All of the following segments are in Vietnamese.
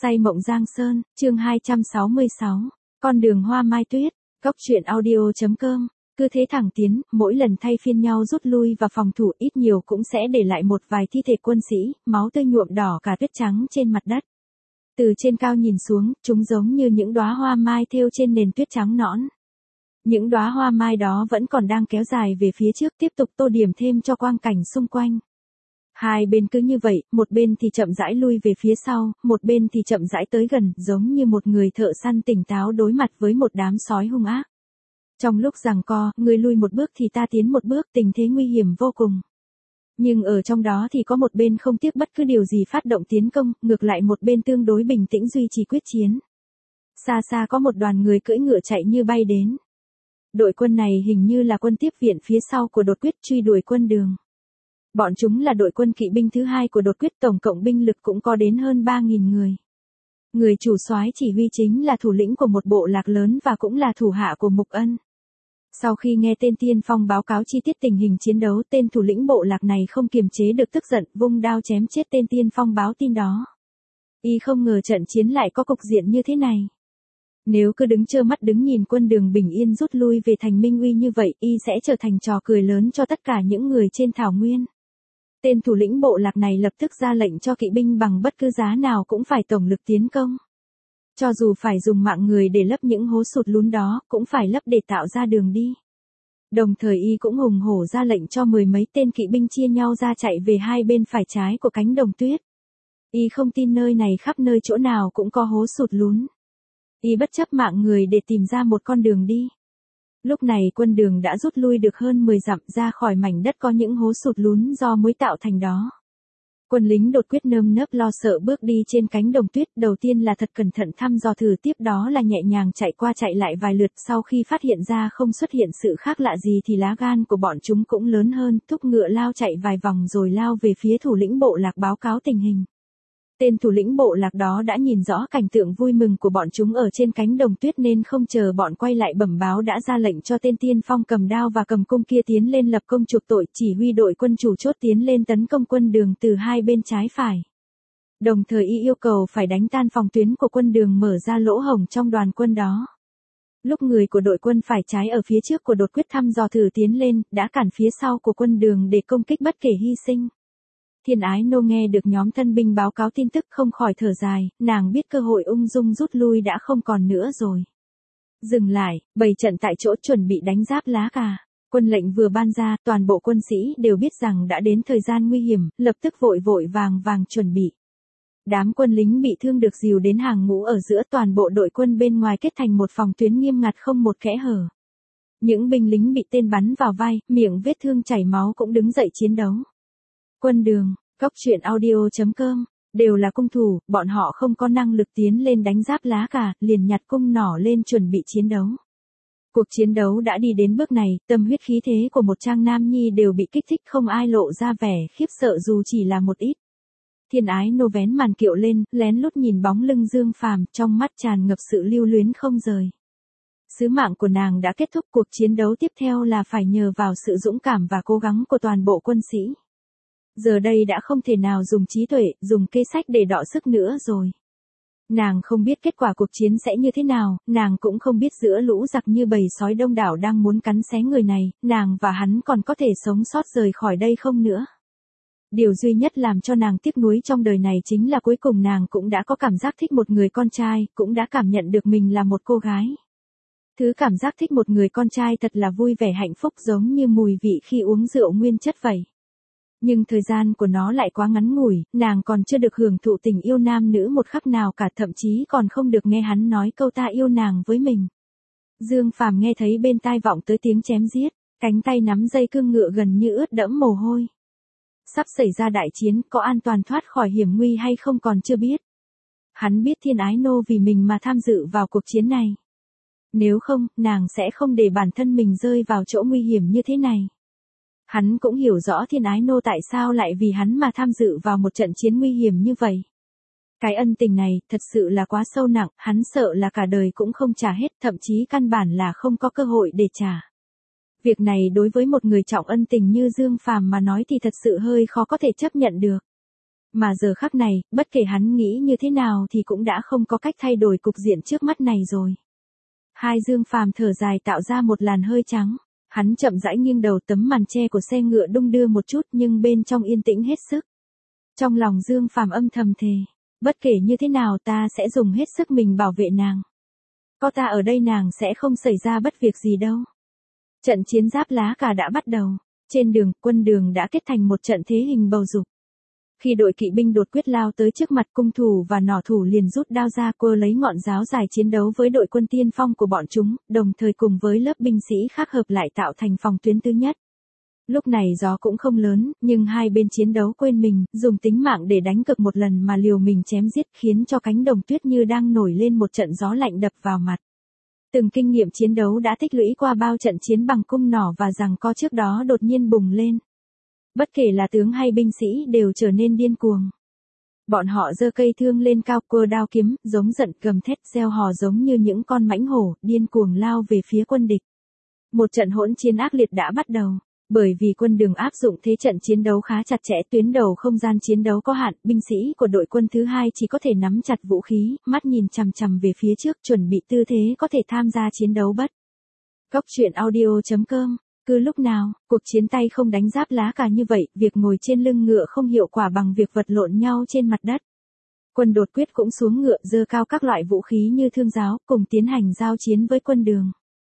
Say mộng Giang Sơn, chương 266, con đường hoa mai tuyết, Cốc truyện audio.com, cứ thế thẳng tiến, mỗi lần thay phiên nhau rút lui và phòng thủ ít nhiều cũng sẽ để lại một vài thi thể quân sĩ, máu tươi nhuộm đỏ cả tuyết trắng trên mặt đất. Từ trên cao nhìn xuống, chúng giống như những đóa hoa mai thêu trên nền tuyết trắng nõn. Những đóa hoa mai đó vẫn còn đang kéo dài về phía trước tiếp tục tô điểm thêm cho quang cảnh xung quanh. Hai bên cứ như vậy, một bên thì chậm rãi lui về phía sau, một bên thì chậm rãi tới gần, giống như một người thợ săn tỉnh táo đối mặt với một đám sói hung ác. Trong lúc giằng co, người lui một bước thì ta tiến một bước, tình thế nguy hiểm vô cùng. Nhưng ở trong đó thì có một bên không tiếc bất cứ điều gì phát động tiến công, ngược lại một bên tương đối bình tĩnh duy trì quyết chiến. Xa xa có một đoàn người cưỡi ngựa chạy như bay đến. Đội quân này hình như là quân tiếp viện phía sau của Đột Quyết truy đuổi quân Đường. Bọn chúng là đội quân kỵ binh thứ hai của Đột Quyết, tổng cộng binh lực cũng có đến hơn 3.000 người. Người chủ soái chỉ huy chính là thủ lĩnh của một bộ lạc lớn và cũng là thủ hạ của Mục Ân. Sau khi nghe tên tiên phong báo cáo chi tiết tình hình chiến đấu, tên thủ lĩnh bộ lạc này không kiềm chế được tức giận, vung đao chém chết tên tiên phong báo tin đó. Y không ngờ trận chiến lại có cục diện như thế này. Nếu cứ đứng trơ mắt đứng nhìn quân Đường bình yên rút lui về thành Minh Uy như vậy, y sẽ trở thành trò cười lớn cho tất cả những người trên thảo nguyên. Tên thủ lĩnh bộ lạc này lập tức ra lệnh cho kỵ binh bằng bất cứ giá nào cũng phải tổng lực tiến công. Cho dù phải dùng mạng người để lấp những hố sụt lún đó, cũng phải lấp để tạo ra đường đi. Đồng thời y cũng hùng hổ ra lệnh cho mười mấy tên kỵ binh chia nhau ra chạy về hai bên phải trái của cánh đồng tuyết. Y không tin nơi này khắp nơi chỗ nào cũng có hố sụt lún. Y bất chấp mạng người để tìm ra một con đường đi. Lúc này quân Đường đã rút lui được hơn 10 dặm ra khỏi mảnh đất có những hố sụt lún do muối tạo thành đó. Quân lính Đột Quyết nơm nớp lo sợ bước đi trên cánh đồng tuyết, đầu tiên là thật cẩn thận thăm dò thử, tiếp đó là nhẹ nhàng chạy qua chạy lại vài lượt, sau khi phát hiện ra không xuất hiện sự khác lạ gì thì lá gan của bọn chúng cũng lớn hơn, thúc ngựa lao chạy vài vòng rồi lao về phía thủ lĩnh bộ lạc báo cáo tình hình. Tên thủ lĩnh bộ lạc đó đã nhìn rõ cảnh tượng vui mừng của bọn chúng ở trên cánh đồng tuyết nên không chờ bọn quay lại bẩm báo đã ra lệnh cho tên tiên phong cầm đao và cầm cung kia tiến lên lập công chuộc tội, chỉ huy đội quân chủ chốt tiến lên tấn công quân Đường từ hai bên trái phải. Đồng thời y yêu cầu phải đánh tan phòng tuyến của quân Đường, mở ra lỗ hổng trong đoàn quân đó. Lúc người của đội quân phải trái ở phía trước của Đột Quyết thăm dò thử tiến lên, đã cản phía sau của quân Đường để công kích bất kể hy sinh. Thiên Ái Nô nghe được nhóm thân binh báo cáo tin tức không khỏi thở dài, nàng biết cơ hội ung dung rút lui đã không còn nữa rồi. Dừng lại, bày trận tại chỗ chuẩn bị đánh giáp lá cà. Quân lệnh vừa ban ra, toàn bộ quân sĩ đều biết rằng đã đến thời gian nguy hiểm, lập tức vội vội vàng vàng chuẩn bị. Đám quân lính bị thương được dìu đến hàng ngũ ở giữa, toàn bộ đội quân bên ngoài kết thành một phòng tuyến nghiêm ngặt không một kẽ hở. Những binh lính bị tên bắn vào vai, miệng vết thương chảy máu cũng đứng dậy chiến đấu. Quân Đường, Cốc truyện audio.com, đều là cung thủ, bọn họ không có năng lực tiến lên đánh giáp lá cà, liền nhặt cung nỏ lên chuẩn bị chiến đấu. Cuộc chiến đấu đã đi đến bước này, tâm huyết khí thế của một trang nam nhi đều bị kích thích, không ai lộ ra vẻ khiếp sợ dù chỉ là một ít. Thiên Ái Nô vén màn kiệu lên, lén lút nhìn bóng lưng Dương Phàm, trong mắt tràn ngập sự lưu luyến không rời. Sứ mạng của nàng đã kết thúc, cuộc chiến đấu tiếp theo là phải nhờ vào sự dũng cảm và cố gắng của toàn bộ quân sĩ. Giờ đây đã không thể nào dùng trí tuệ, dùng kế sách để đọ sức nữa rồi. Nàng không biết kết quả cuộc chiến sẽ như thế nào, nàng cũng không biết giữa lũ giặc như bầy sói đông đảo đang muốn cắn xé người này, nàng và hắn còn có thể sống sót rời khỏi đây không nữa. Điều duy nhất làm cho nàng tiếc nuối trong đời này chính là cuối cùng nàng cũng đã có cảm giác thích một người con trai, cũng đã cảm nhận được mình là một cô gái. Thứ cảm giác thích một người con trai thật là vui vẻ hạnh phúc, giống như mùi vị khi uống rượu nguyên chất vậy. Nhưng thời gian của nó lại quá ngắn ngủi, nàng còn chưa được hưởng thụ tình yêu nam nữ một khắc nào cả, thậm chí còn không được nghe hắn nói câu ta yêu nàng với mình. Dương Phàm nghe thấy bên tai vọng tới tiếng chém giết, cánh tay nắm dây cương ngựa gần như ướt đẫm mồ hôi. Sắp xảy ra đại chiến, có an toàn thoát khỏi hiểm nguy hay không còn chưa biết. Hắn biết Thiên Ái Nô vì mình mà tham dự vào cuộc chiến này. Nếu không, nàng sẽ không để bản thân mình rơi vào chỗ nguy hiểm như thế này. Hắn cũng hiểu rõ Thiên Ái Nô tại sao lại vì hắn mà tham dự vào một trận chiến nguy hiểm như vậy. Cái ân tình này thật sự là quá sâu nặng, hắn sợ là cả đời cũng không trả hết, thậm chí căn bản là không có cơ hội để trả. Việc này đối với một người trọng ân tình như Dương Phàm mà nói thì thật sự hơi khó có thể chấp nhận được. Mà giờ khắc này, bất kể hắn nghĩ như thế nào thì cũng đã không có cách thay đổi cục diện trước mắt này rồi. Hai Dương Phàm thở dài tạo ra một làn hơi trắng. Hắn chậm rãi nghiêng đầu, tấm màn che của xe ngựa đung đưa một chút nhưng bên trong yên tĩnh hết sức. Trong lòng Dương Phàm âm thầm thề, bất kể như thế nào ta sẽ dùng hết sức mình bảo vệ nàng. Có ta ở đây nàng sẽ không xảy ra bất việc gì đâu. Trận chiến Giáp Lá Cả đã bắt đầu. Trên đường, quân đường đã kết thành một trận thế hình bầu dục. Khi đội kỵ binh đột quyết lao tới trước mặt, cung thủ và nỏ thủ liền rút đao ra quơ lấy ngọn giáo dài chiến đấu với đội quân tiên phong của bọn chúng, đồng thời cùng với lớp binh sĩ khác hợp lại tạo thành phòng tuyến thứ nhất. Lúc này gió cũng không lớn, nhưng hai bên chiến đấu quên mình, dùng tính mạng để đánh cực một lần mà liều mình chém giết, khiến cho cánh đồng tuyết như đang nổi lên một trận gió lạnh đập vào mặt. Từng kinh nghiệm chiến đấu đã tích lũy qua bao trận chiến bằng cung nỏ và giằng co trước đó đột nhiên bùng lên. Bất kể là tướng hay binh sĩ đều trở nên điên cuồng. Bọn họ giơ cây thương lên cao, quơ đao kiếm, giống giận, gầm thét, reo hò giống như những con mãnh hổ, điên cuồng lao về phía quân địch. Một trận hỗn chiến ác liệt đã bắt đầu. Bởi vì quân đường áp dụng thế trận chiến đấu khá chặt chẽ, tuyến đầu không gian chiến đấu có hạn, binh sĩ của đội quân thứ hai chỉ có thể nắm chặt vũ khí, mắt nhìn chằm chằm về phía trước, chuẩn bị tư thế có thể tham gia chiến đấu bất. Cốc truyện audio.com. Cứ lúc nào, cuộc chiến tay không đánh Giáp Lá Cả như vậy, việc ngồi trên lưng ngựa không hiệu quả bằng việc vật lộn nhau trên mặt đất. Quân đột quyết cũng xuống ngựa, giơ cao các loại vũ khí như thương giáo, cùng tiến hành giao chiến với quân đường.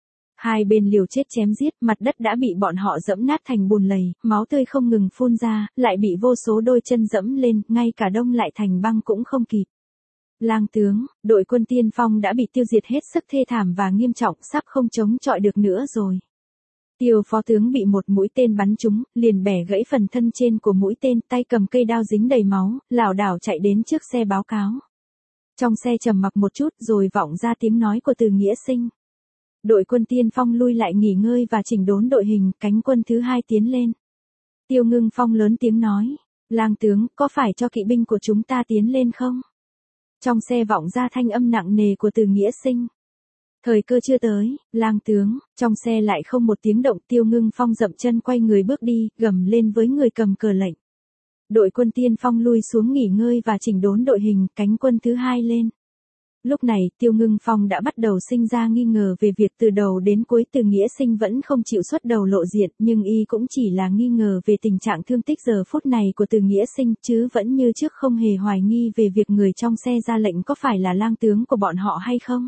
Hai bên liều chết chém giết, mặt đất đã bị bọn họ dẫm nát thành bùn lầy, máu tươi không ngừng phun ra, lại bị vô số đôi chân dẫm lên, ngay cả đông lại thành băng cũng không kịp. Lang tướng, đội quân tiên phong đã bị tiêu diệt hết sức thê thảm và nghiêm trọng, sắp không chống chọi được nữa rồi. Tiêu phó tướng bị một mũi tên bắn trúng, liền bẻ gãy phần thân trên của mũi tên, tay cầm cây đao dính đầy máu, lảo đảo chạy đến trước xe báo cáo. Trong xe trầm mặc một chút rồi vọng ra tiếng nói của Từ Nghĩa Sinh. Đội quân tiên phong lui lại nghỉ ngơi và chỉnh đốn đội hình, cánh quân thứ hai tiến lên. Tiêu Ngưng Phong lớn tiếng nói, Lang tướng, có phải cho kỵ binh của chúng ta tiến lên không? Trong xe vọng ra thanh âm nặng nề của Từ Nghĩa Sinh. Thời cơ chưa tới, Lang tướng, trong xe lại không một tiếng động. Tiêu Ngưng Phong dậm chân quay người bước đi, gầm lên với người cầm cờ lệnh. Đội quân tiên phong lui xuống nghỉ ngơi và chỉnh đốn đội hình, cánh quân thứ hai lên. Lúc này, Tiêu Ngưng Phong đã bắt đầu sinh ra nghi ngờ về việc từ đầu đến cuối Từ Nghĩa Sinh vẫn không chịu xuất đầu lộ diện, nhưng y cũng chỉ là nghi ngờ về tình trạng thương tích giờ phút này của Từ Nghĩa Sinh, chứ vẫn như trước không hề hoài nghi về việc người trong xe ra lệnh có phải là lang tướng của bọn họ hay không.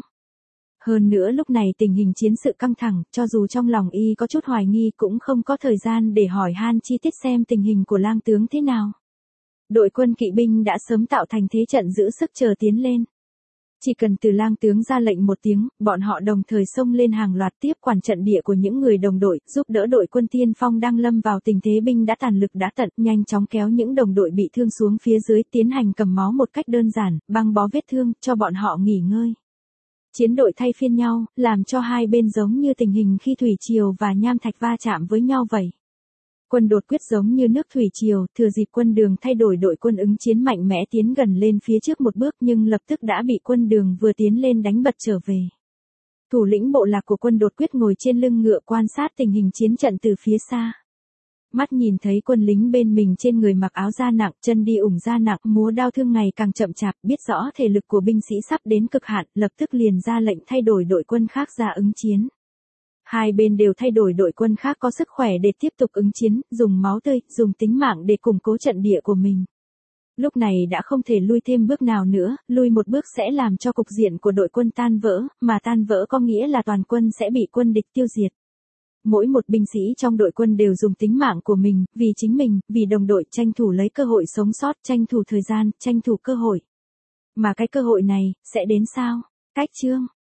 Hơn nữa lúc này tình hình chiến sự căng thẳng, cho dù trong lòng y có chút hoài nghi cũng không có thời gian để hỏi han chi tiết xem tình hình của lang tướng thế nào. Đội quân kỵ binh đã sớm tạo thành thế trận giữ sức chờ tiến lên. Chỉ cần từ lang tướng ra lệnh một tiếng, bọn họ đồng thời xông lên hàng loạt tiếp quản trận địa của những người đồng đội, giúp đỡ đội quân tiên phong đang lâm vào tình thế binh đã tàn lực đã tận, nhanh chóng kéo những đồng đội bị thương xuống phía dưới, tiến hành cầm máu một cách đơn giản, băng bó vết thương, cho bọn họ nghỉ ngơi. Chiến đội thay phiên nhau, làm cho hai bên giống như tình hình khi thủy triều và nham thạch va chạm với nhau vậy. Quân đột quyết giống như nước thủy triều, thừa dịp quân đường thay đổi, đội quân ứng chiến mạnh mẽ tiến gần lên phía trước một bước nhưng lập tức đã bị quân đường vừa tiến lên đánh bật trở về. Thủ lĩnh bộ lạc của quân đột quyết ngồi trên lưng ngựa quan sát tình hình chiến trận từ phía xa. Mắt nhìn thấy quân lính bên mình trên người mặc áo da nặng, chân đi ủng da nặng, múa đao thương ngày càng chậm chạp, biết rõ thể lực của binh sĩ sắp đến cực hạn, lập tức liền ra lệnh thay đổi đội quân khác ra ứng chiến. Hai bên đều thay đổi đội quân khác có sức khỏe để tiếp tục ứng chiến, dùng máu tươi, dùng tính mạng để củng cố trận địa của mình. Lúc này đã không thể lui thêm bước nào nữa, lui một bước sẽ làm cho cục diện của đội quân tan vỡ, mà tan vỡ có nghĩa là toàn quân sẽ bị quân địch tiêu diệt. Mỗi một binh sĩ trong đội quân đều dùng tính mạng của mình, vì chính mình, vì đồng đội, tranh thủ lấy cơ hội sống sót, tranh thủ thời gian, tranh thủ cơ hội. Mà cái cơ hội này, sẽ đến sao? Cách chương